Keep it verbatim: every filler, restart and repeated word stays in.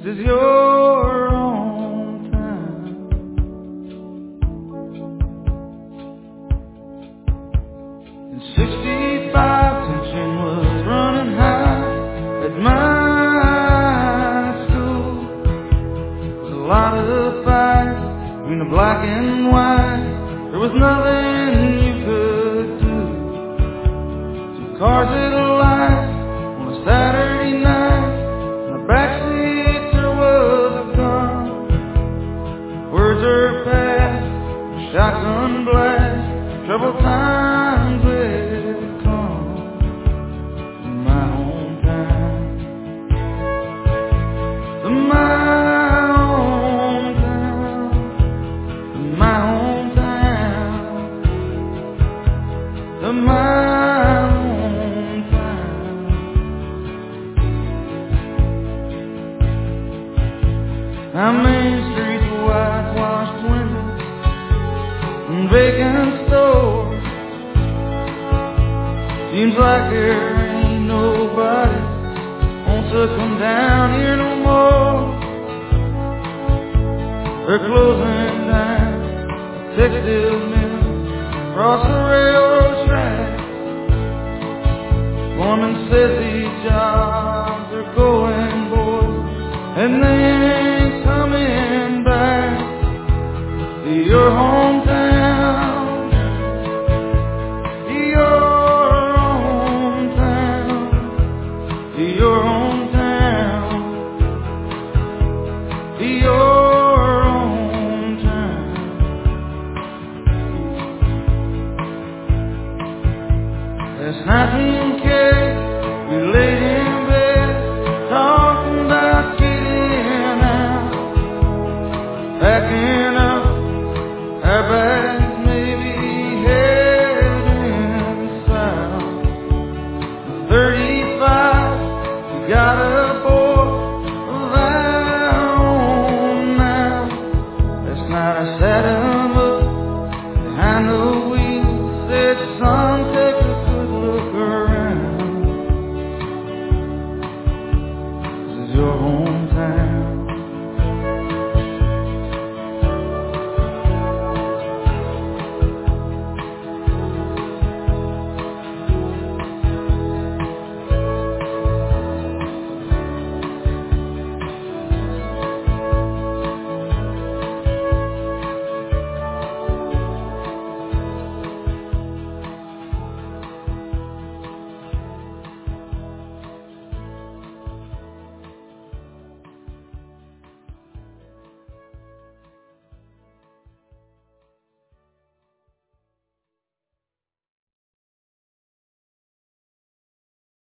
is your hometown. In sixty-five, tension was running high at my school. There was a lot of fights between the black and white. There was nothing you could do. Two cars at a light on a Saturday night. In the backseat there was a gun. Words are passed, a shotgun blast. Troubled times will come in my hometown. In my hometown. In my hometown. In my Our main streets, whitewashed windows and vacant stores. Seems like there ain't nobody wants to come down here no more. They're closing down a textile mill across the railroad track. Foreman says these jobs are going, boys, and they ain't coming back to your hometown, to your hometown, to your hometown, to your hometown. Last night me and Kate, we laid in bed talking about getting out, packing up our bags, maybe heading south. thirty-five, we got aboard of our own now. Last night I sat him up behind the wheel, said, son, take a good look around. This is your hometown.